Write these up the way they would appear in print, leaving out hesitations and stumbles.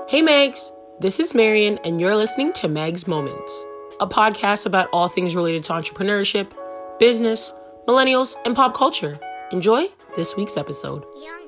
Hey Megs, this is Marian and you're listening to Megs Moments, a podcast about all things related to entrepreneurship, business, millennials, and pop culture. Enjoy this week's episode.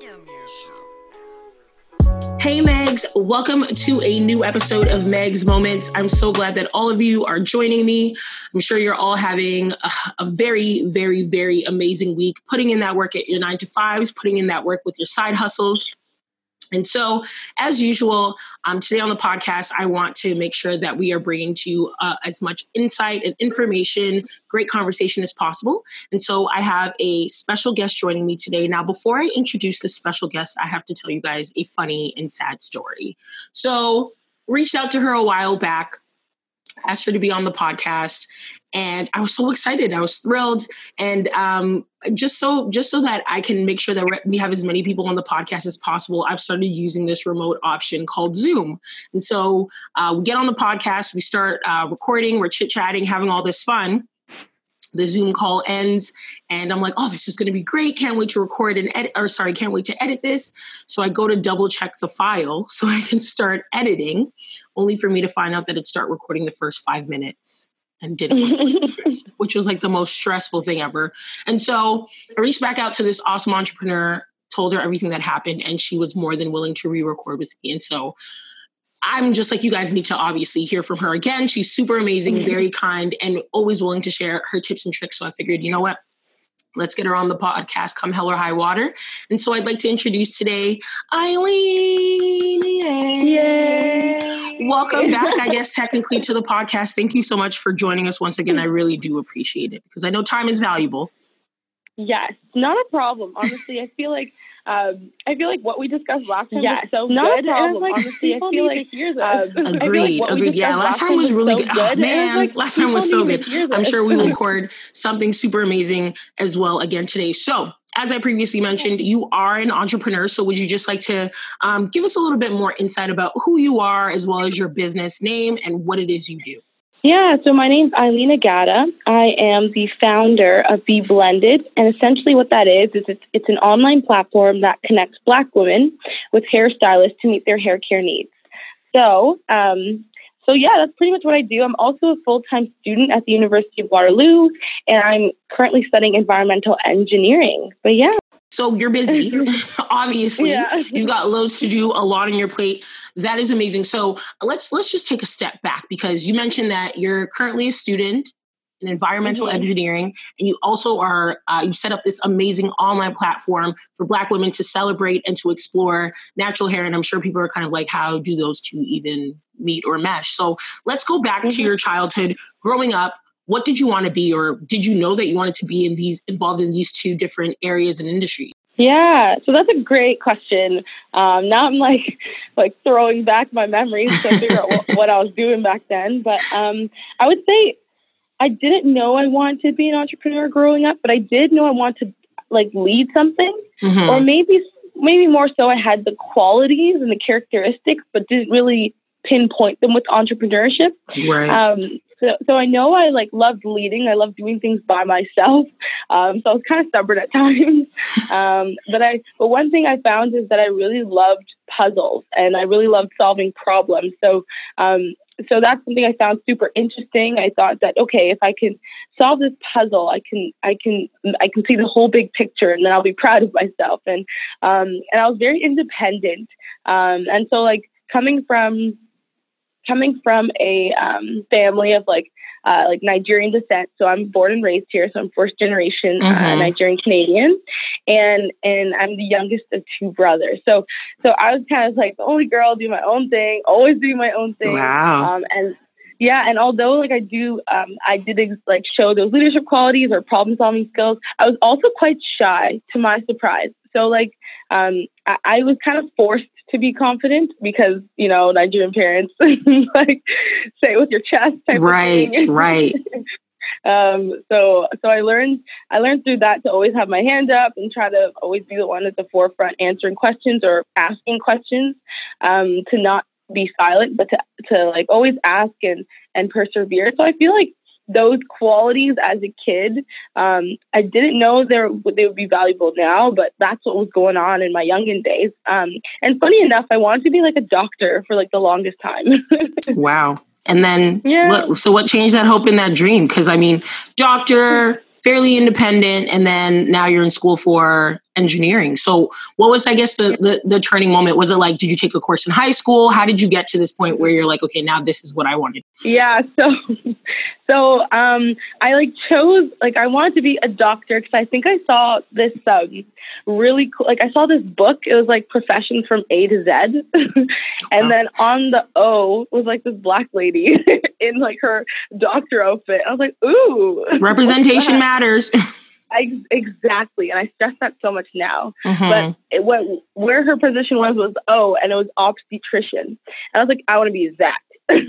Hey Megs, welcome to a new episode of Megs Moments. I'm so glad that all of you are joining me. I'm sure you're all having a very, very, very amazing week, putting in that work at your 9 to 5s, putting in that work with your side hustles. And so, as usual, today on the podcast, I want to make sure that we are bringing to you as much insight and information, great conversation as possible. And so I have a special guest joining me today. Now, before I introduce this special guest, I have to tell you guys a funny and sad story. So, reached out to her a while back, asked her to be on the podcast, and I was so excited. I was thrilled. And just so that I can make sure that we have as many people on the podcast as possible, I've started using this remote option called Zoom. And so we get on the podcast, we start recording, we're chit-chatting, having all this fun. The Zoom call ends and I'm like, oh, this is going to be great. Can't wait to record and edit, can't wait to edit this. So I go to double check the file so I can start editing, only for me to find out that it started recording the first 5 minutes and didn't record the rest, which was like the most stressful thing ever. And so I reached back out to this awesome entrepreneur, told her everything that happened, and she was more than willing to re-record with me. And so I'm just like, you guys need to obviously hear from her again. She's super amazing, very kind, and always willing to share her tips and tricks. So I figured, you know what? Let's get her on the podcast, come hell or high water. And so I'd like to introduce today, Eileen. Yay. Welcome back, I guess, technically to the podcast. Thank you so much for joining us once again. I really do appreciate it because I know time is valuable. Yes, not a problem. Honestly, I feel like what we discussed last time was so not good. A problem. And like, honestly, I feel like Agreed. Yeah, last time was really good. Oh, man, last time was so good. I'm sure we will record something super amazing as well again today. So, as I previously mentioned, you are an entrepreneur. So, would you just like to give us a little bit more insight about who you are, as well as your business name and what it is you do? Yeah, so my name's Eileen Agata. I am the founder of Be Blended, and essentially what that is it's an online platform that connects Black women with hairstylists to meet their hair care needs. So yeah, that's pretty much what I do. I'm also a full-time student at the University of Waterloo, and I'm currently studying environmental engineering. But yeah. So you're busy, obviously. Yeah. You've got loads to do, a lot on your plate. That is amazing. So let's just take a step back because you mentioned that you're currently a student in environmental engineering, and you also are you set up this amazing online platform for Black women to celebrate and to explore natural hair. And I'm sure people are kind of like, how do those two even meet or mesh? So let's go back to your childhood, growing up. What did you want to be, or did you know that you wanted to be involved in these two different areas and industries? Yeah, so that's a great question. Now I'm like throwing back my memories to figure out what I was doing back then. But I would say I didn't know I wanted to be an entrepreneur growing up, but I did know I wanted to lead something, or maybe more so I had the qualities and the characteristics, but didn't really pinpoint them with entrepreneurship. Right. So I know I loved leading. I loved doing things by myself. So I was kind of stubborn at times. But one thing I found is that I really loved puzzles and I really loved solving problems. So that's something I found super interesting. I thought that, okay, if I can solve this puzzle, I can see the whole big picture, and then I'll be proud of myself. And I was very independent. And so coming from a family of Nigerian descent, so I'm born and raised here, so I'm first generation Nigerian Canadian, and I'm the youngest of two brothers. So I was kind of the only girl, do my own thing, always do my own thing. Wow. And although I did show those leadership qualities or problem solving skills, I was also quite shy, to my surprise. So I was kind of forced to be confident because, Nigerian parents say it with your chest type right, of thing. Right. So I learned through that to always have my hand up and try to always be the one at the forefront answering questions or asking questions, to not be silent, but to always ask and persevere. So I feel like those qualities as a kid, I didn't know they would be valuable now, but that's what was going on in my youngin days. And funny enough, I wanted to be like a doctor for like the longest time. Wow. And then, Yeah. so what changed that hope and that dream? Because I mean, doctor, fairly independent, and then now you're in school for engineering. So what was, I guess, the turning moment? Was it like, did you take a course in high school? How did you get to this point where you're like, okay, now this is what I wanted? Yeah. So I like chose, like, I wanted to be a doctor because I think I saw this really cool, like I saw this book. It was like professions from A to Z. And then on the O was like this black lady in like her doctor outfit. I was like, ooh. Representation matters. Exactly. And I stress that so much now. But where her position was O, and it was obstetrician. And I was like, I want to be that.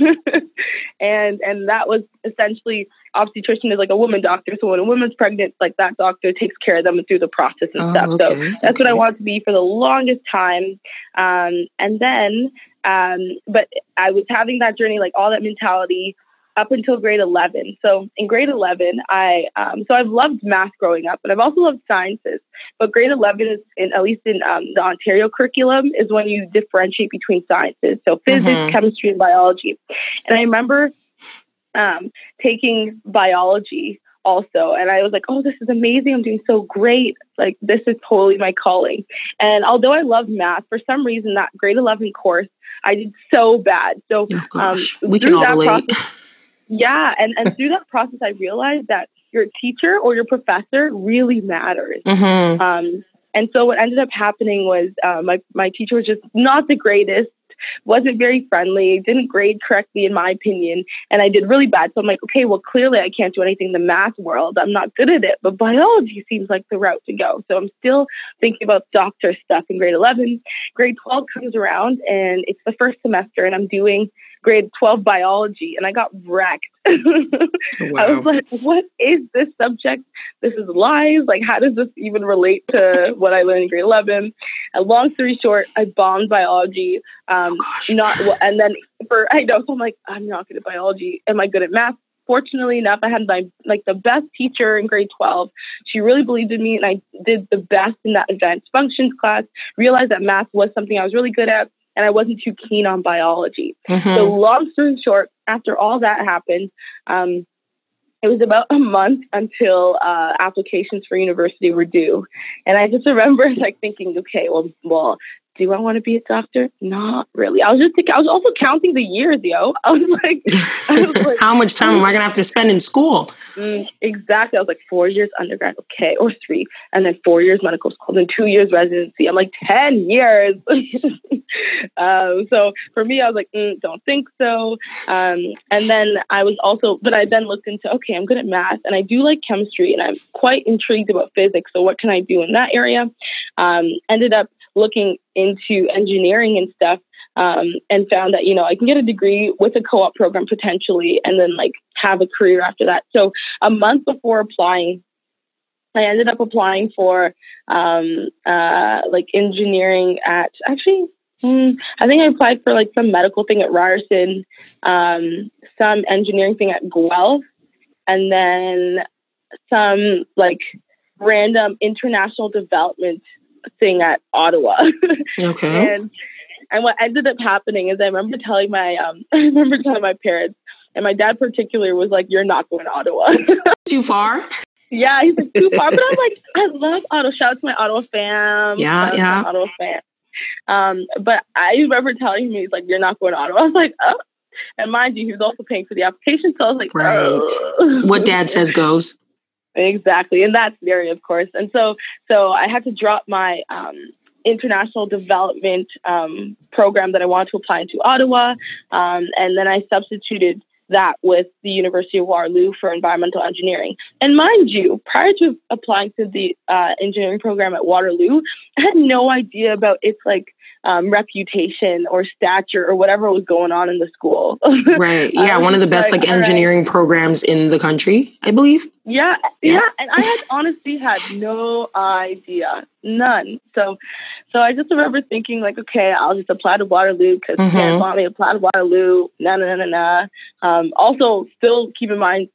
and that was essentially, obstetrician is like a woman doctor. So when a woman's pregnant, like that doctor takes care of them through the process and stuff. Okay, so that's what I wanted to be for the longest time. And then, but I was having that journey, like all that mentality up until grade 11. So in grade 11, I've loved math growing up, but I've also loved sciences. But grade 11 is, at least in the Ontario curriculum, is when you differentiate between sciences. So physics, chemistry, and biology. And I remember taking biology also. And I was like, oh, this is amazing. I'm doing so great. Like, this is totally my calling. And although I loved math, for some reason, that grade 11 course, I did so bad. So we can all relate. Yeah. And through that process, I realized that your teacher or your professor really matters. And so what ended up happening was my teacher was just not the greatest, wasn't very friendly, didn't grade correctly, in my opinion. And I did really bad. So I'm like, okay, well, clearly I can't do anything in the math world. I'm not good at it. But biology seems like the route to go. So I'm still thinking about doctor stuff in grade 11. Grade 12 comes around, and it's the first semester, and I'm doing grade 12 biology, and I got wrecked. Wow. I was like, what is this subject? This is lies. Like, how does this even relate to what I learned in grade 11? And long story short, I bombed biology. And then so I'm like, I'm not good at biology. Am I good at math? Fortunately enough, I had the best teacher in grade 12. She really believed in me, and I did the best in that advanced functions class, realized that math was something I was really good at, and I wasn't too keen on biology. So long story short, after all that happened, it was about a month until applications for university were due. And I just remember like thinking, okay, well, do I want to be a doctor? Not really. I was also counting the years, yo. I was like how much time am I going to have to spend in school? Exactly. I was like 4 years undergrad, okay, or 3, and then 4 years medical school, then 2 years residency. I'm like 10 years. So for me, I was like, don't think so. And then but I then looked into, okay, I'm good at math, and I do like chemistry, and I'm quite intrigued about physics. So what can I do in that area? Ended up looking into engineering and stuff, and found that, I can get a degree with a co-op program potentially, and then like have a career after that. So a month before applying, I ended up applying for like engineering at, actually, I think I applied for like some medical thing at Ryerson, some engineering thing at Guelph, and then some like random international development thing at Ottawa. Okay. And what ended up happening is I remember telling my parents, and my dad particularly was like, "You're not going to Ottawa." Too far? Yeah, he's like, too far. But I was like, I love Ottawa. Shout out to my Ottawa fam. Yeah. Ottawa fam. But I remember telling me, he's like, "You're not going to Ottawa." I was like, "Oh." And mind you, he was also paying for the application. So I was like, right. Oh. What dad says goes. Exactly. In that scenario, of course. And so I had to drop my international development program that I wanted to apply into Ottawa. And then I substituted that with the University of Waterloo for environmental engineering. And mind you, prior to applying to the engineering program at Waterloo, I had no idea about its like reputation or stature or whatever was going on in the school. Right. Yeah. One of the best like engineering programs in the country, I believe. Yeah. And I had honestly had no idea. None. So I just remember thinking like, okay, I'll just apply to Waterloo because parents want me to apply to Waterloo. Nah. Also, still keep in mind,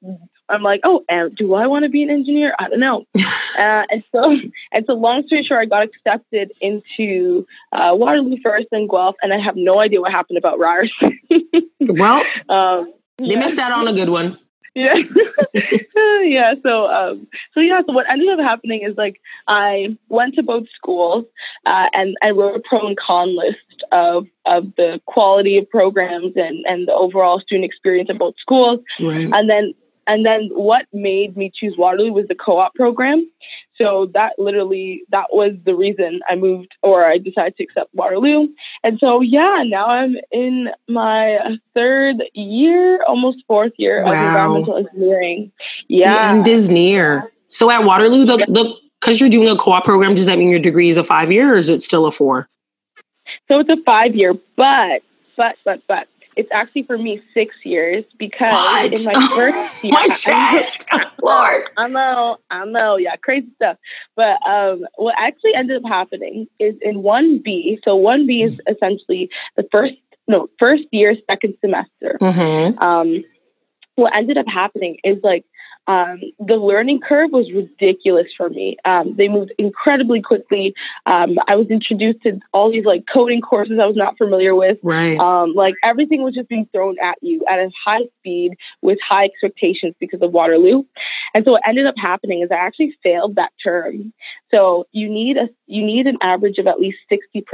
I'm like, oh, and do I want to be an engineer? I don't know. And so long story short, I got accepted into Waterloo first, then Guelph, and I have no idea what happened about Ryerson. Well, they missed out on a good one. Yeah. Yeah. So what ended up happening is like I went to both schools and I wrote a pro and con list of the quality of programs and the overall student experience at both schools. Right. And then what made me choose Waterloo was the co-op program. So that was the reason I moved, or I decided to accept Waterloo. And so, now I'm in my third year, almost fourth year of environmental engineering. Yeah. The end is near. So at Waterloo, because you're doing a co-op program, does that mean your degree is a 5-year or is it still a 4? So it's a 5-year, but it's actually for me 6 years because in my first year, my chest, Lord. I know, yeah, crazy stuff. But what actually ended up happening is in 1B. So 1B is essentially the first year, second semester. Mm-hmm. What ended up happening is like the learning curve was ridiculous for me. They moved incredibly quickly. I was introduced to all these like coding courses I was not familiar with. Right. Like everything was just being thrown at you at a high speed with high expectations because of Waterloo. And so what ended up happening is I actually failed that term. So you need an average of at least 60%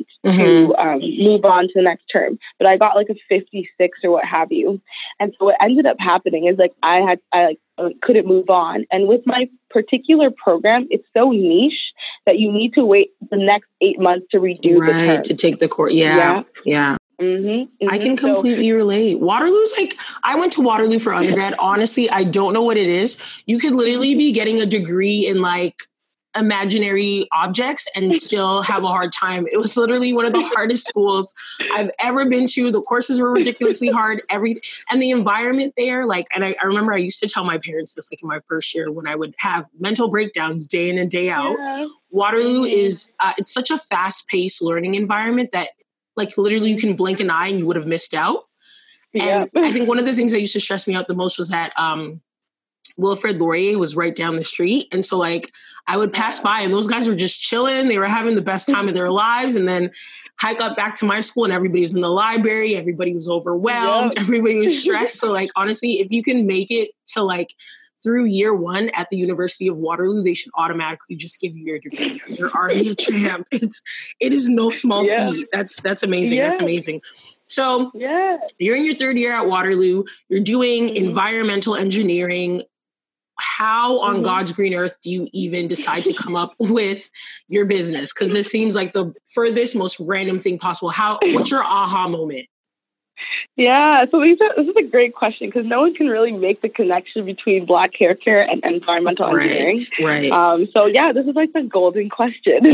to move on to the next term. But I got like a 56 or what have you. And so what ended up happening is like I couldn't move on. And with my particular program, it's so niche that you need to wait the next 8 months to redo the term. To take the course. Yeah. Mm-hmm. I can completely relate. Waterloo's like, I went to Waterloo for undergrad. Honestly, I don't know what it is. You could literally be getting a degree in like imaginary objects and still have a hard time. It was literally one of the hardest schools I've ever been to. The courses were ridiculously hard. And the environment there, like, and I remember I used to tell my parents this, like in my first year when I would have mental breakdowns day in and day out. Yeah. Waterloo is, it's such a fast-paced learning environment that like literally you can blink an eye and you would have missed out. And I think one of the things that used to stress me out the most was that Wilfrid Laurier was right down the street. And so like I would pass by and those guys were just chilling. They were having the best time of their lives. And then hike up back to my school and everybody was in the library. Everybody was overwhelmed. Yep. Everybody was stressed. So like, honestly, if you can make it to like through year 1 at the University of Waterloo, they should automatically just give you your degree because you're already a champ. It is no small feat. That's amazing. Yeah. That's amazing. So you're in your third year at Waterloo. You're doing environmental engineering. How on God's green earth do you even decide to come up with your business? Because this seems like the furthest, most random thing possible. What's your aha moment? Yeah, so this is a great question because no one can really make the connection between Black hair care and environmental engineering. Right. So this is like the golden question.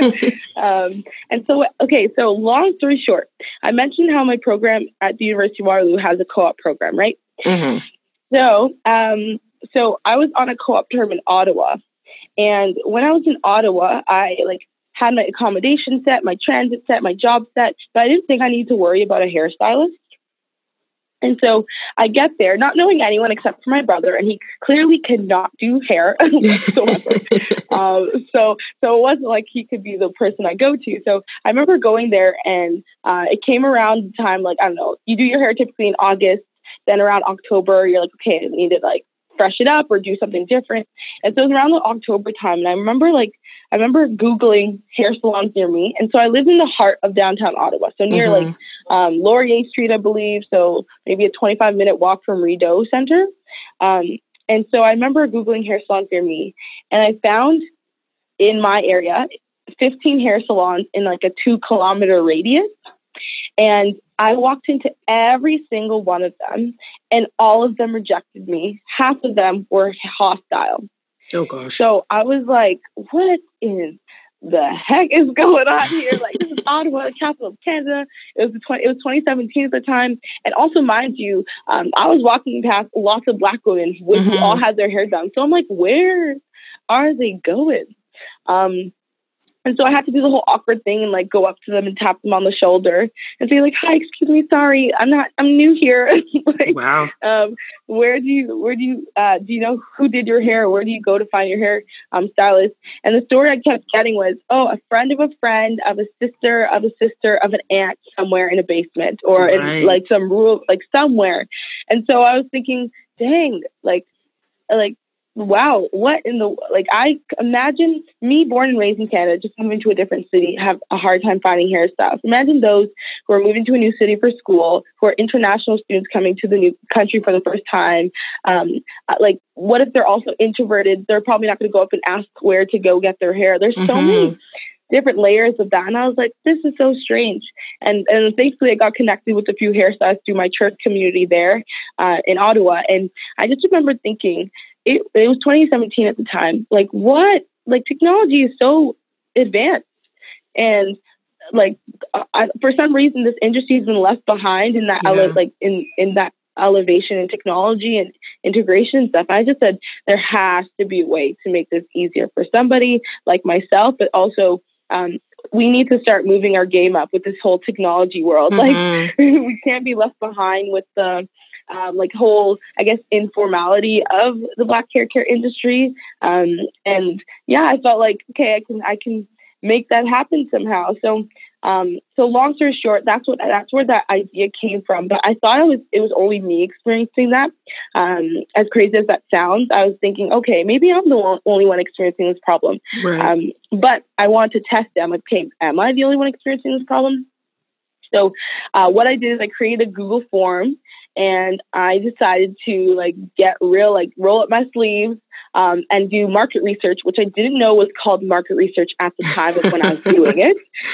And so, so long story short, I mentioned how my program at the University of Waterloo has a co-op program, right? Mm-hmm. So I was on a co-op term in Ottawa. And when I was in Ottawa, I had my accommodation set, my transit set, my job set, but I didn't think I needed to worry about a hairstylist. And so I get there, not knowing anyone except for my brother, and he clearly cannot do hair whatsoever. So it wasn't like he could be the person I go to. So I remember going there, and it came around the time, I don't know, you do your hair typically in August, then around October, you're like, okay, I need to fresh it up or do something different. And so it was around the October time, and I remember Googling hair salons near me. And so I live in the heart of downtown Ottawa. So near Laurier Street, I believe. So maybe a 25-minute walk from Rideau Center. And so I remember Googling hair salons near me. And I found in my area 15 hair salons in a 2-kilometer radius. And I walked into every single one of them, and all of them rejected me. Half of them were hostile. Oh, gosh. So I was like, what in the heck is going on here? This is Ottawa, the capital of Canada. It was 2017 at the time. And also, mind you, I was walking past lots of Black women who all had their hair done. So I'm like, where are they going? And And so I had to do the whole awkward thing and like go up to them and tap them on the shoulder and say like, "Hi, excuse me, sorry, I'm new here." Like, wow. Where do you know who did your hair? Where do you go to find your hair stylist? And the story I kept getting was, oh, a friend of a friend of a sister of a sister of an aunt somewhere in a basement or in like some rural, like somewhere. And so I was thinking, dang, like, wow, what in the, like, I imagine me born and raised in Canada, just moving to a different city, have a hard time finding hairstyles. Imagine those who are moving to a new city for school, who are international students coming to the new country for the first time. Like, what if they're also introverted? They're probably not going to go up and ask where to go get their hair. There's so many different layers of that. And I was like, this is so strange. And thankfully I got connected with a few hairstylists through my church community there in Ottawa. And I just remember thinking, it was 2017 at the time. Like, what? Like, technology is so advanced. And like, for some reason, this industry has been left behind in that, in that elevation in technology and integration and stuff. I just said, there has to be a way to make this easier for somebody like myself, but also, we need to start moving our game up with this whole technology world. Like, we can't be left behind with the, like whole, I guess, informality of the Black hair care industry. And yeah, I felt like, okay, I can make that happen somehow. So long story short, that's where that idea came from. But I thought it was only me experiencing that. As crazy as that sounds, I was thinking, okay, maybe I'm the only one experiencing this problem. Right. But I wanted to test it. I'm like, okay, am I the only one experiencing this problem? So what I did is I created a Google form. And I decided to like get real, like roll up my sleeves and do market research, which I didn't know was called market research at the time of when I was doing it.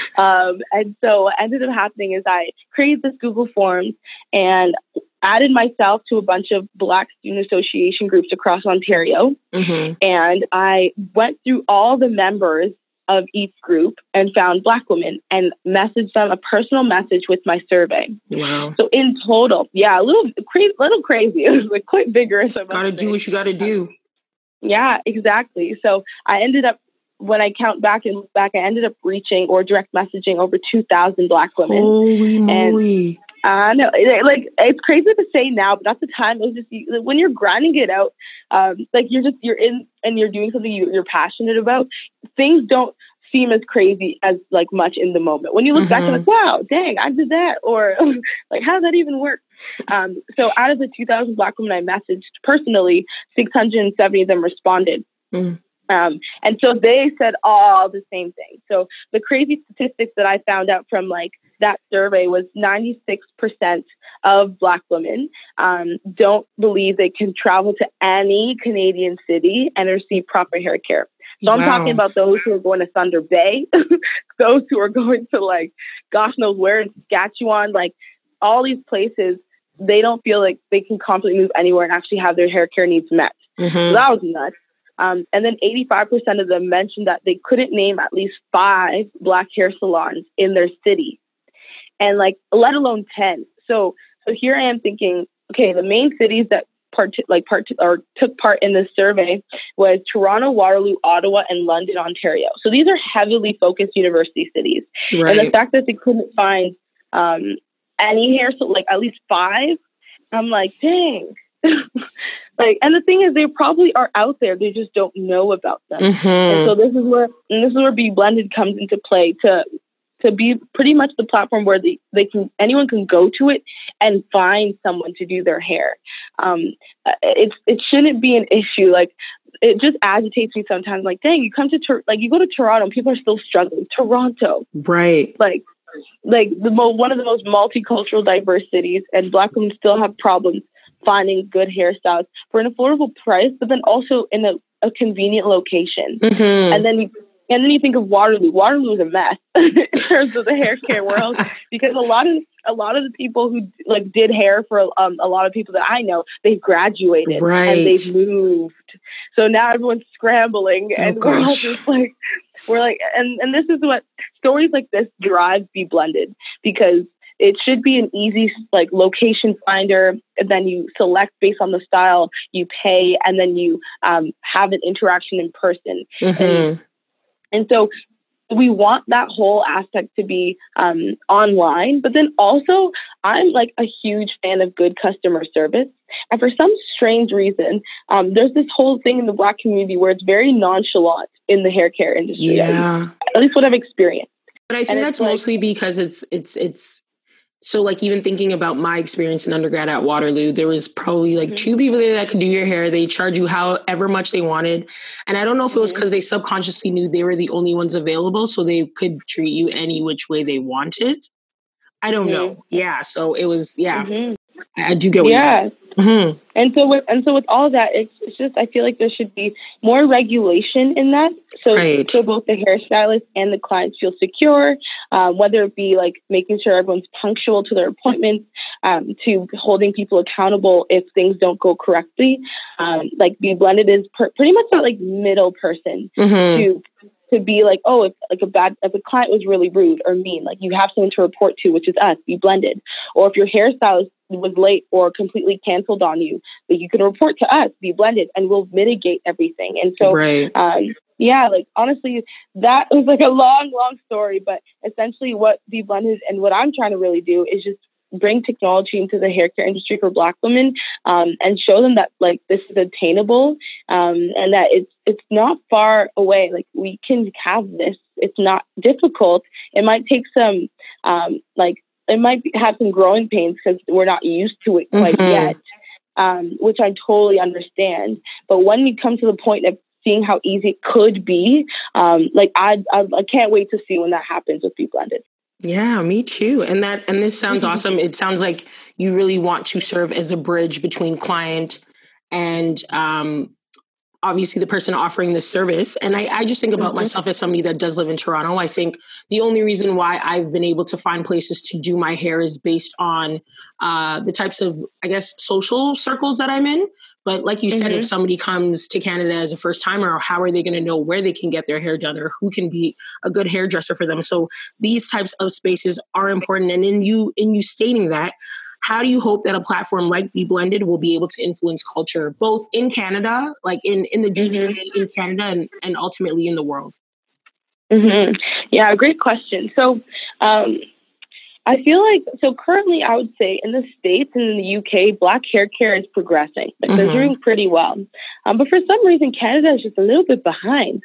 And so what ended up happening is I created this Google Forms and added myself to a bunch of Black Student Association groups across Ontario. And I went through all the members of each group and found Black women and messaged them a personal message with my survey. Wow. So in total, yeah, a little crazy. It was like quite vigorous. Gotta do what you gotta do. Yeah, exactly. So I ended up, when I count back and look back, I ended up reaching or direct messaging over 2,000 Black women. Holy moly. I know, like, it's crazy to say now, but at the time, it was just, when you're grinding it out, like you're in and you're doing something you're passionate about, things don't seem as crazy as like much in the moment. When you look back, you're like, wow, dang, I did that. Or like, how did that even work? So out of the 2,000 Black women I messaged personally, 670 of them responded. And so they said all the same thing. So the crazy statistics that I found out from like that survey was 96% of Black women don't believe they can travel to any Canadian city and receive proper hair care. So I'm talking about those who are going to Thunder Bay, those who are going to like, gosh knows where in Saskatchewan, like all these places, they don't feel like they can confidently move anywhere and actually have their hair care needs met. So that was nuts. And then 85% of them mentioned that they couldn't name at least 5 Black hair salons in their city, and like, let alone 10. So here I am thinking, okay, the main cities that took part in this survey was Toronto, Waterloo, Ottawa, and London, Ontario. So these are heavily focused university cities. Right. And the fact that they couldn't find any hair, so like at least 5, I'm like, dang. Like, and the thing is, they probably are out there. They just don't know about them. And so this is where Be Blended comes into play to be pretty much the platform where anyone can go to it and find someone to do their hair. It shouldn't be an issue. Like, it just agitates me sometimes. Like, dang, you go to Toronto and people are still struggling. Toronto, right? Like one of the most multicultural, diverse cities, and Black women still have problems finding good hairstyles for an affordable price, but then also in a convenient location. And then you think of Waterloo. Waterloo is a mess in terms of the hair care world, because a lot of the people who like did hair for a lot of people that I know, they've graduated and they've moved. So now everyone's scrambling, and we're all just like, and this is what stories like this drive Be Blended, because it should be an easy like location finder, and then you select based on the style, you pay, and then you have an interaction in person. And so we want that whole aspect to be online, but then also I'm like a huge fan of good customer service. And for some strange reason, there's this whole thing in the Black community where it's very nonchalant in the hair care industry. Yeah. At least what I've experienced. But I think that's mostly because it's so like even thinking about my experience in undergrad at Waterloo, there was probably like 2 people there that could do your hair. They charge you however much they wanted. And I don't know if it was because they subconsciously knew they were the only ones available, so they could treat you any which way they wanted. I don't know. Yeah. So it was, I do get what you mean. Mm-hmm. And so with all that, it's just, I feel like there should be more regulation in that. So both the hairstylist and the clients feel secure, whether it be like making sure everyone's punctual to their appointments, to holding people accountable if things don't go correctly. Like Be Blended is pretty much that like middle person to be like, oh, if a client was really rude or mean, like you have someone to report to, which is us, Be Blended. Or if your hairstylist was late or completely canceled on you, that you can report to us, Be Blended, and we'll mitigate everything. And so, like honestly, that was like a long story, but essentially what Be Blended and what I'm trying to really do is just bring technology into the hair care industry for Black women, and show them that like this is attainable, and that it's not far away. Like we can have this. It's not difficult. It might take some it might have some growing pains because we're not used to it quite yet, which I totally understand. But when you come to the point of seeing how easy it could be, I can't wait to see when that happens with Be Blended. Yeah, me too. And this sounds awesome. It sounds like you really want to serve as a bridge between client and obviously the person offering the service. And I just think about myself as somebody that does live in Toronto. I think the only reason why I've been able to find places to do my hair is based on the types of, I guess, social circles that I'm in. But like you said, if somebody comes to Canada as a first timer, how are they going to know where they can get their hair done or who can be a good hairdresser for them? So these types of spaces are important. And in you stating that, how do you hope that a platform like Be Blended will be able to influence culture, both in Canada, like in the GTA in Canada and ultimately in the world? Yeah, great question. So I feel like, so currently I would say in the States and in the UK, Black hair care is progressing. Like they're doing pretty well. But for some reason, Canada is just a little bit behind.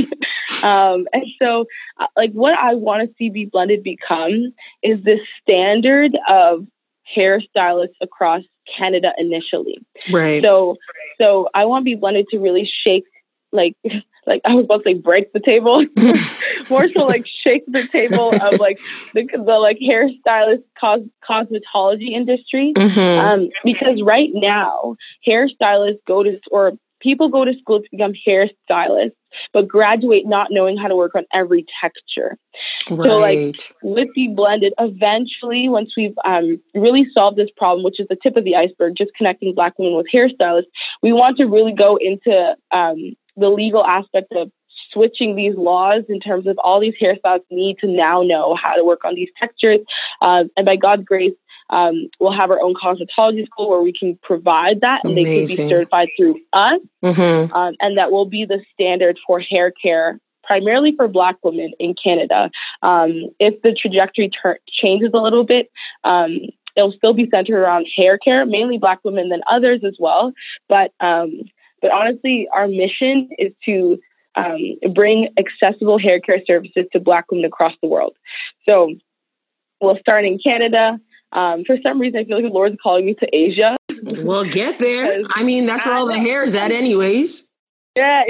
And so like what I want to see Be Blended become is this standard of hairstylists across Canada initially. Right. So I want Be Blended to really shake, like I was about to say break the table, more so like shake the table of like the like hairstylist cosmetology industry. Because right now hairstylists people go to school to become hairstylists, but graduate not knowing how to work on every texture. Right. So like with Be Blended, eventually once we've really solved this problem, which is the tip of the iceberg, just connecting Black women with hairstylists, we want to really go into the legal aspect of switching these laws in terms of all these hairstylists need to now know how to work on these textures. And by God's grace, we'll have our own cosmetology school where we can provide that, and they can be certified through us. And that will be the standard for hair care, primarily for Black women in Canada. If the trajectory changes a little bit, it'll still be centered around hair care, mainly Black women, then others as well. But honestly, our mission is to bring accessible hair care services to Black women across the world. So we'll start in Canada. For some reason, I feel like the Lord's calling me to Asia. Well, get there. I mean, that's where all the hair is at anyways. Yeah,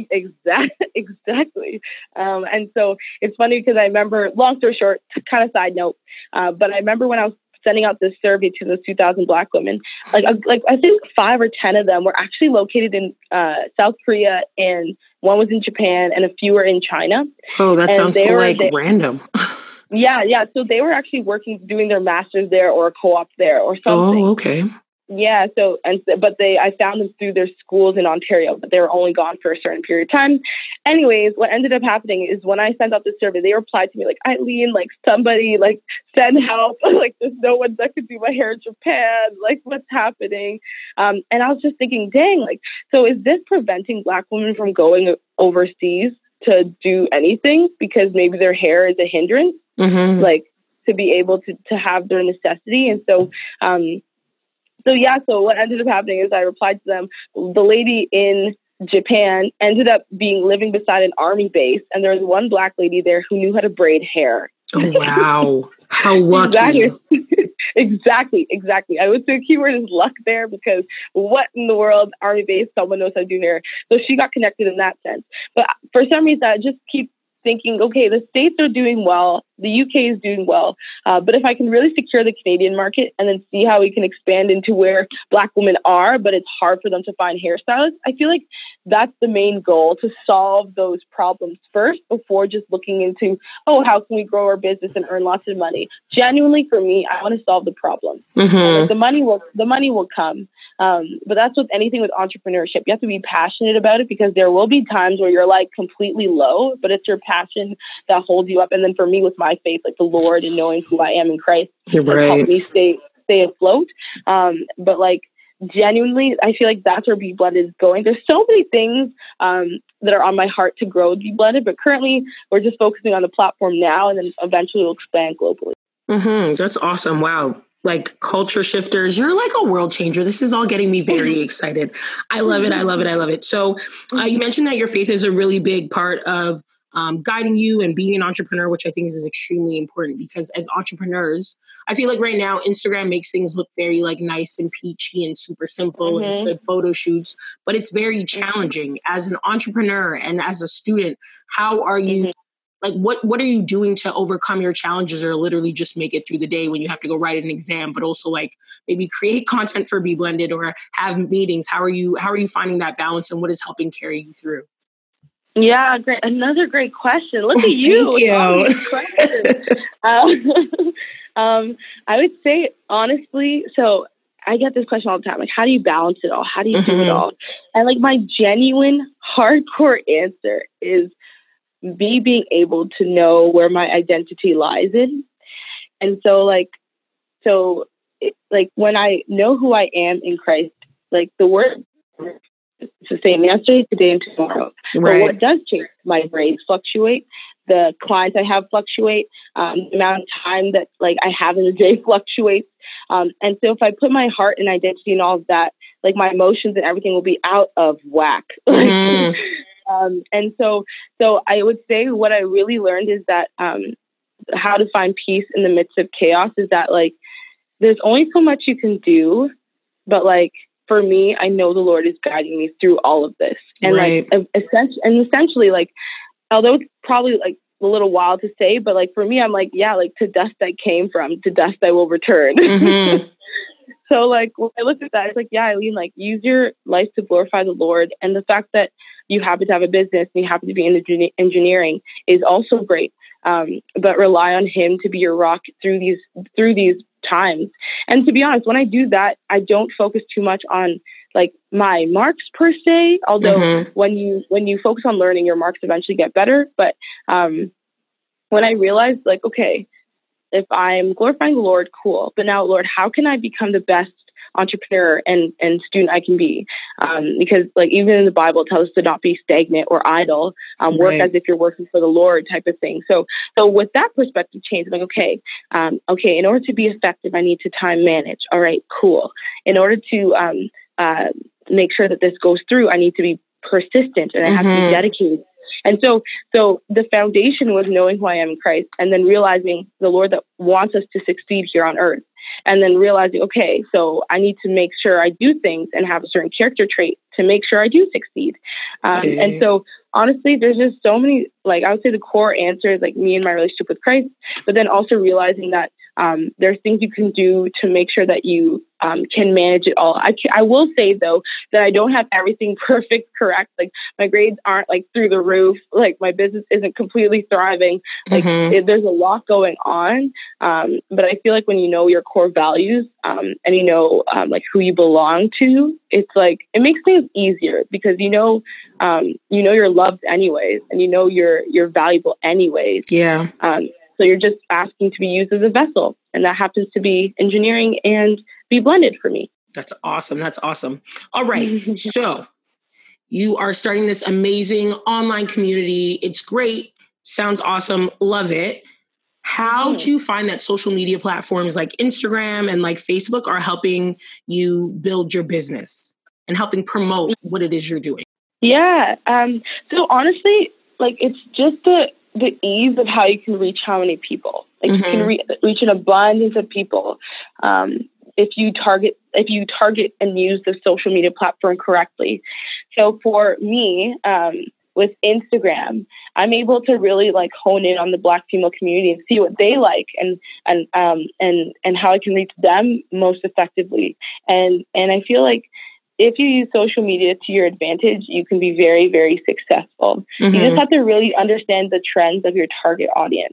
exactly. And so it's funny because I remember, long story short, kind of side note, but I remember when I was sending out this survey to those 2,000 Black women, like I think 5 or 10 of them were actually located in South Korea, and one was in Japan, and a few were in China. Oh, that sounds so random. Yeah. So they were actually doing their master's there or a co-op there or something. Oh, okay. Yeah. I found them through their schools in Ontario, but they were only gone for a certain period of time. Anyways, what ended up happening is when I sent out the survey, they replied to me like, Eileen, like somebody like send help. Like there's no one that could do my hair in Japan. Like what's happening? And I was just thinking, dang, like, so is this preventing Black women from going overseas to do anything because maybe their hair is a hindrance, like to be able to have their necessity. And so, so what ended up happening is I replied to them. The lady in Japan ended up living beside an army base, and there was one Black lady there who knew how to braid hair. Oh, wow. How lucky. Exactly. I would say the keyword is luck there, because what in the world, army base, someone knows how to do hair. So she got connected in that sense. But for some reason, I just keep thinking, okay, the States are doing well, the UK is doing well, but if I can really secure the Canadian market and then see how we can expand into where Black women are, but it's hard for them to find hairstylists, I feel like that's the main goal, to solve those problems first before just looking into, how can we grow our business and earn lots of money? Genuinely, for me, I want to solve the problem. Like, the money will come. But that's with anything with entrepreneurship. You have to be passionate about it, because there will be times where you're like completely low, but it's your passion that holds you up. And then for me, with my faith, like the Lord and knowing who I am in Christ, helped me stay afloat. But like, genuinely, I feel like that's where Be Blended is going. There's so many things that are on my heart to grow Be Blended, but currently we're just focusing on the platform now, and then eventually we'll expand globally. That's awesome. Wow. Like, culture shifters, you're like a world changer. This is all getting me very excited. I love it. So you mentioned that your faith is a really big part of guiding you and being an entrepreneur, which I think is extremely important, because as entrepreneurs, I feel like right now Instagram makes things look very like nice and peachy and super simple and good photo shoots, but it's very challenging as an entrepreneur and as a student. How are you, like, what are you doing to overcome your challenges, or literally just make it through the day when you have to go write an exam, but also like maybe create content for Be Blended or have meetings? How are you finding that balance, and what is helping carry you through? Yeah, great. Another great question. Look at you. Thank you. I would say, honestly, so I get this question all the time. Like, how do you balance it all? How do you do it all? And like, my genuine hardcore answer is me being able to know where my identity lies in. And so when I know who I am in Christ, like the word, it's the same yesterday, today, and tomorrow. Right. But what does change? My grades fluctuate. The clients I have fluctuate. The amount of time that like I have in the day fluctuates. And so if I put my heart and identity and all of that, like my emotions and everything will be out of whack. And so I would say what I really learned is that how to find peace in the midst of chaos is that like there's only so much you can do, but like, for me, I know the Lord is guiding me through all of this. And essentially, like, although it's probably like a little wild to say, but like for me, I'm like, yeah, like to dust I came from, to dust I will return. So like when I look at that, it's like, yeah, Eileen, like use your life to glorify the Lord. And the fact that you happen to have a business and you happen to be in engineering is also great. But rely on Him to be your rock through these times. And to be honest, when I do that, I don't focus too much on like my marks per se, although when you focus on learning, your marks eventually get better. But when I realized like, okay, if I'm glorifying the Lord, cool. But now, Lord, how can I become the best entrepreneur and student I can be? Because like even in the Bible it tells us to not be stagnant or idle, work as if you're working for the Lord type of thing. So with that perspective change, I'm like, okay, in order to be effective, I need to time manage. All right, cool. In order to make sure that this goes through, I need to be persistent and I have to be dedicated. And so the foundation was knowing who I am in Christ, and then realizing the Lord that wants us to succeed here on earth. And then realizing, okay, so I need to make sure I do things and have a certain character trait to make sure I do succeed. And so honestly, there's just so many, like I would say the core answer is like me and my relationship with Christ, but then also realizing that there's things you can do to make sure that you can manage it all. I will say though that I don't have everything perfect, correct. Like my grades aren't like through the roof. Like my business isn't completely thriving. Like there's a lot going on. But I feel like when you know your core values and you know like who you belong to, it's like it makes things easier because you know you're loved anyways, and you know you're valuable anyways. Yeah. So you're just asking to be used as a vessel. And that happens to be engineering and Be Blended for me. That's awesome. All right. So You are starting this amazing online community. It's great. Sounds awesome. Love it. How do you find that social media platforms like Instagram and like Facebook are helping you build your business and helping promote what it is you're doing? Yeah. So honestly, like it's just the ease of how you can reach how many people. Like you can reach an abundance of people. If you target and use the social media platform correctly. So for me, with Instagram, I'm able to really like hone in on the Black female community and see what they like and how I can reach them most effectively. And I feel like if you use social media to your advantage, you can be very, very successful. You just have to really understand the trends of your target audience.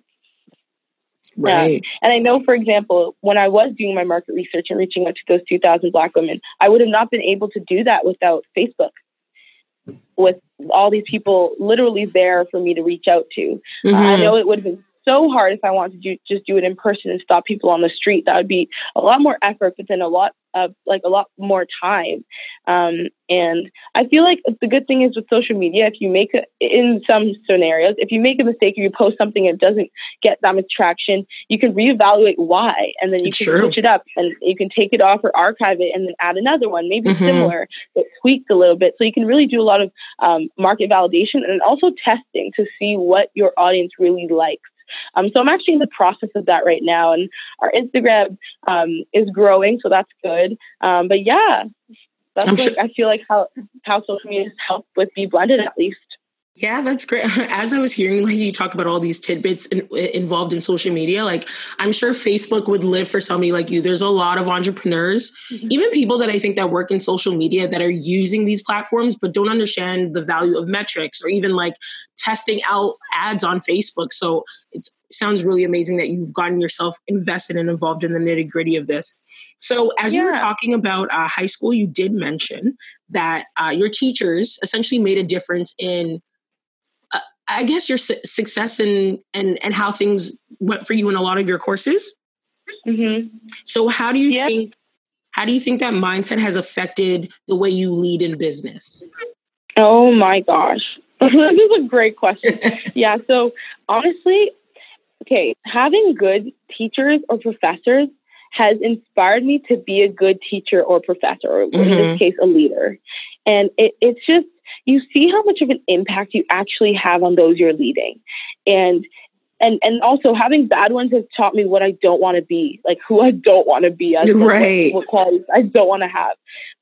Right. And I know, for example, when I was doing my market research and reaching out to those 2,000 Black women, I would have not been able to do that without Facebook, with all these people literally there for me to reach out to. I know it would have been so hard if I wanted to just do it in person and stop people on the street. That would be a lot more effort, but then a lot more time. And I feel like the good thing is with social media, if you make in some scenarios, if you make a mistake or you post something and it doesn't get that much traction, you can reevaluate why, and then you can switch it up and you can take it off or archive it and then add another one, maybe similar, but tweaked a little bit. So you can really do a lot of market validation and also testing to see what your audience really likes. So I'm actually in the process of that right now, and our Instagram is growing, so that's good. But yeah, that's I feel like how social media has helped with Be Blended, at least. Yeah, that's great. As I was hearing like you talk about all these tidbits involved in social media, like I'm sure Facebook would live for somebody like you. There's a lot of entrepreneurs, even people that I think that work in social media that are using these platforms, but don't understand the value of metrics or even like testing out ads on Facebook. So it sounds really amazing that you've gotten yourself invested and involved in the nitty gritty of this. So as you were talking about high school, you did mention that your teachers essentially made a difference in I guess your success and how things went for you in a lot of your courses. So how do you think that mindset has affected the way you lead in business? Oh my gosh. This is a great question. Yeah. So honestly, having good teachers or professors has inspired me to be a good teacher or professor, or in this case, a leader. And it's just, you see how much of an impact you actually have on those you're leading. And also having bad ones has taught me what I don't want to be, like who I don't want to be, as what qualities I don't want to have.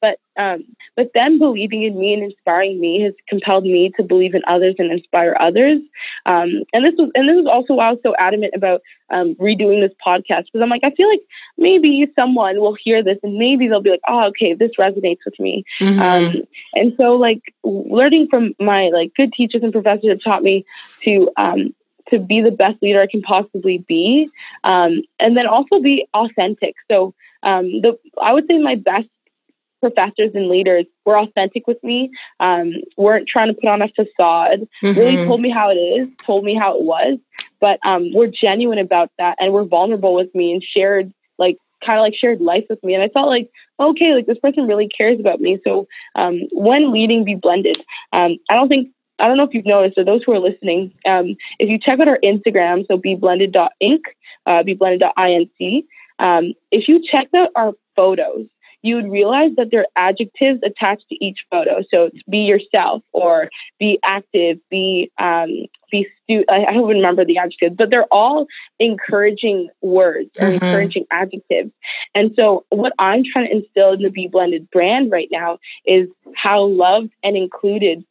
But them believing in me and inspiring me has compelled me to believe in others and inspire others. And this is also why I was so adamant about redoing this podcast, because I'm like, I feel like maybe someone will hear this and maybe they'll be like, oh, okay, this resonates with me. And so like learning from my like good teachers and professors have taught me to be the best leader I can possibly be, and then also be authentic. So I would say my best professors and leaders were authentic with me, weren't trying to put on a facade, really told me how it is, told me how it was, but were genuine about that and were vulnerable with me and shared shared life with me. And I felt like, okay, like this person really cares about me. So when leading Be Blended, I don't know if you've noticed, or those who are listening, if you check out our Instagram, so beblended.inc, beblended.inc, if you check out our photos, you would realize that there are adjectives attached to each photo. So it's be yourself, or be active, I don't remember the adjectives, but they're all encouraging words or encouraging adjectives. And so what I'm trying to instill in the Be Blended brand right now is how loved and included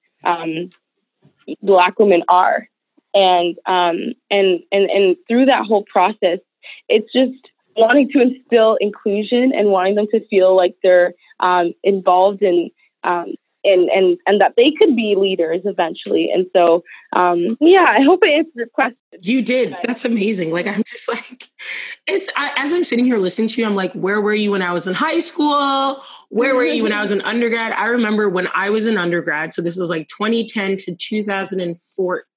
Black women are. And through that whole process, it's just wanting to instill inclusion and wanting them to feel like they're involved in and that they could be leaders eventually. And so, I hope I answered your question. You did. That's amazing. Like, I'm just like, as I'm sitting here listening to you, I'm like, where were you when I was in high school? Where were you when I was in undergrad? I remember when I was in undergrad. So this was like 2010 to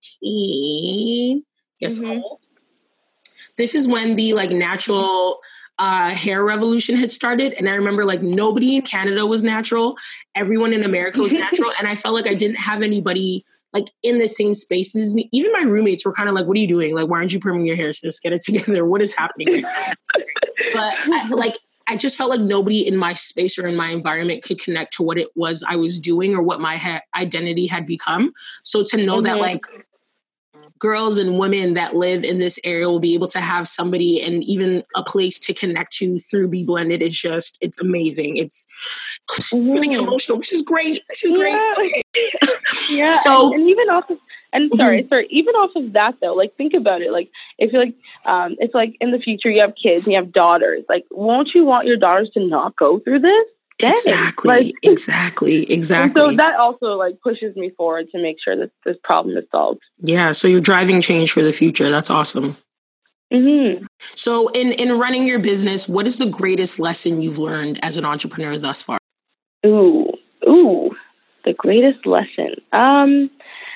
2014. Yes. This is when the like natural hair revolution had started. And I remember like nobody in Canada was natural. Everyone in America was natural. And I felt like I didn't have anybody like in the same space as me. Even my roommates were kind of like, what are you doing? Like, why aren't you perming your hair, sis? Get it together. What is happening? But I just felt like nobody in my space or in my environment could connect to what it was I was doing or what my identity had become. So to know that like girls and women that live in this area will be able to have somebody and even a place to connect to through Be Blended, it's amazing. It's gonna get emotional. This is great. Yeah. Okay. Yeah. So and even off of, sorry, even off of that though, like think about it. Like if you're like, it's like in the future you have kids and you have daughters. Like, won't you want your daughters to not go through this? Exactly. And so that also like pushes me forward to make sure that this problem is solved. Yeah. So you're driving change for the future. That's awesome. Mm-hmm. So in running your business, what is the greatest lesson you've learned as an entrepreneur thus far? Ooh, the greatest lesson. I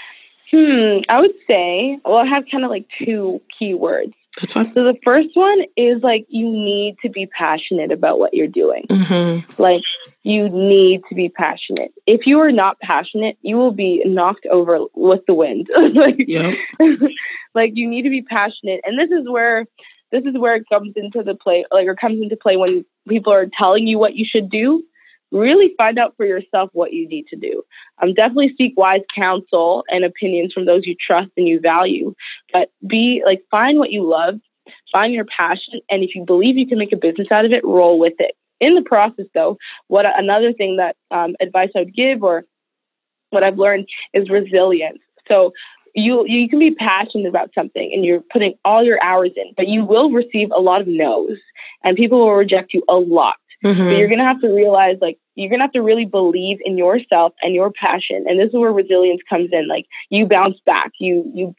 would say, well, I have kind of like two keywords. That's fine. So the first one is like, you need to be passionate about what you're doing. Mm-hmm. Like you need to be passionate. If you are not passionate, you will be knocked over with the wind. Like you need to be passionate. And this is where it comes into the play, like, or comes into play when people are telling you what you should do. Really find out for yourself what you need to do. Definitely seek wise counsel and opinions from those you trust and you value. But find what you love, find your passion, and if you believe you can make a business out of it, roll with it. In the process, though, another thing that advice I would give, or what I've learned, is resilience. So you can be passionate about something and you're putting all your hours in, but you will receive a lot of no's, and people will reject you a lot. Mm-hmm. But you're going to have to realize, like, you're going to have to really believe in yourself and your passion. And this is where resilience comes in. Like, you bounce back, you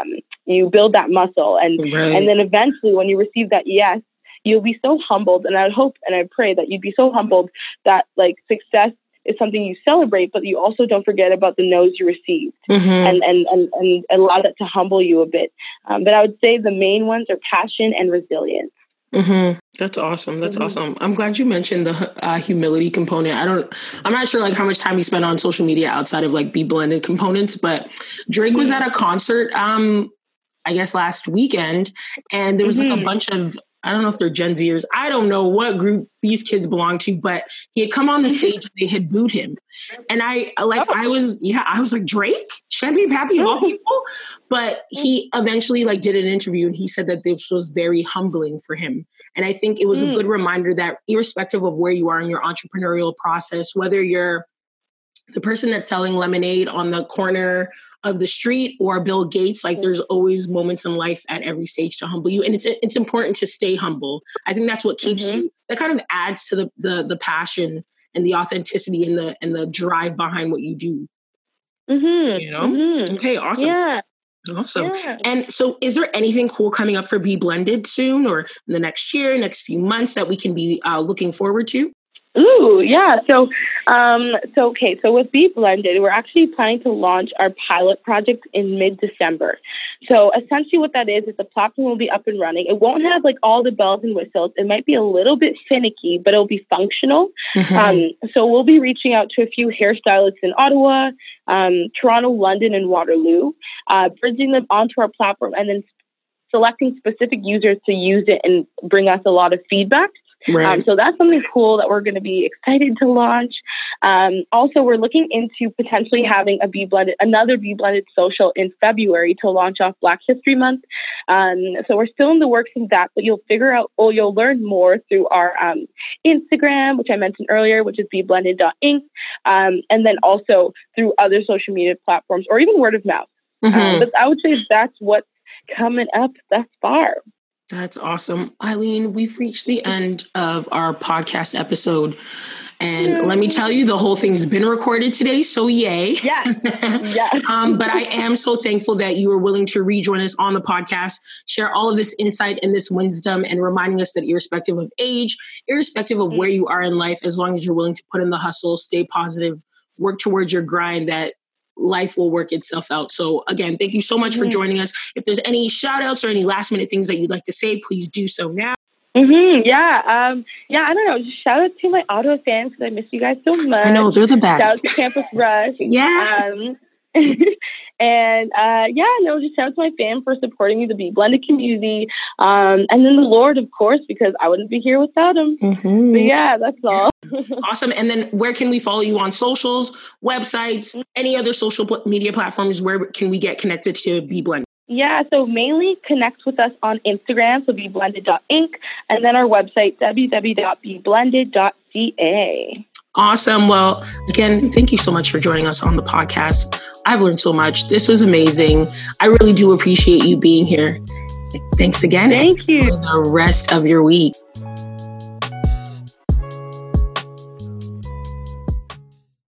build that muscle. And then eventually when you receive that yes, you'll be so humbled. And I hope and I pray that you'd be so humbled that like success is something you celebrate, but you also don't forget about the no's you received, and allow that to humble you a bit. But I would say the main ones are passion and resilience. Mm-hmm. That's awesome. That's awesome. I'm glad you mentioned the humility component. I'm not sure like how much time you spend on social media outside of like Be Blended components, but Drake was at a concert, I guess last weekend, and there was like a bunch of, I don't know if they're Gen Zers. I don't know what group these kids belong to, but he had come on the stage and they had booed him. And I was like, Drake? Champagne Pappy of all people? But he eventually like did an interview and he said that this was very humbling for him. And I think it was a good reminder that irrespective of where you are in your entrepreneurial process, whether you're the person that's selling lemonade on the corner of the street or Bill Gates, like there's always moments in life at every stage to humble you. And it's important to stay humble. I think that's what keeps you, that kind of adds to the passion and the authenticity and the drive behind what you do. You know? Okay, awesome. Yeah. Awesome. Yeah. And so is there anything cool coming up for Be Blended soon or in the next year, next few months that we can be looking forward to? Ooh, yeah. So with Be Blended, we're actually planning to launch our pilot project in mid-December. So essentially what that is the platform will be up and running. It won't have like all the bells and whistles. It might be a little bit finicky, but it'll be functional. So we'll be reaching out to a few hairstylists in Ottawa, Toronto, London, and Waterloo, bridging them onto our platform and then selecting specific users to use it and bring us a lot of feedback. Right. So that's something cool that we're going to be excited to launch. Also, we're looking into potentially having another Be Blended social in February to launch off Black History Month. So we're still in the works of that, but you'll learn more through our Instagram, which I mentioned earlier, which is beblended.inc, and then also through other social media platforms or even word of mouth. But I would say that's what's coming up thus far. That's awesome. Eileen, we've reached the end of our podcast episode. And let me tell you, the whole thing's been recorded today. So yay. Yeah. But I am so thankful that you were willing to rejoin us on the podcast, share all of this insight and this wisdom and reminding us that irrespective of age, irrespective of where you are in life, as long as you're willing to put in the hustle, stay positive, work towards your grind, that life will work itself out. So again, thank you so much for joining us. If there's any shout outs or any last minute things that you'd like to say, please do so now. Yeah. I don't know. Just shout out to my Ottawa fans because I miss you guys so much. I know, they're the best. Shout out to Campus Rush. Yeah. And just shout out to my fam for supporting the Be Blended community. And then the Lord, of course, because I wouldn't be here without him. Mm-hmm. But yeah, that's all. Awesome. And then where can we follow you on socials, websites, any other social media platforms? Where can we get connected to Be Blended? Yeah, so mainly connect with us on Instagram, so beblended.inc, and then our website, www.beblended.ca. Awesome. Well, again, thank you so much for joining us on the podcast. I've learned so much. This was amazing. I really do appreciate you being here. Thanks again. Thank you. For the rest of your week.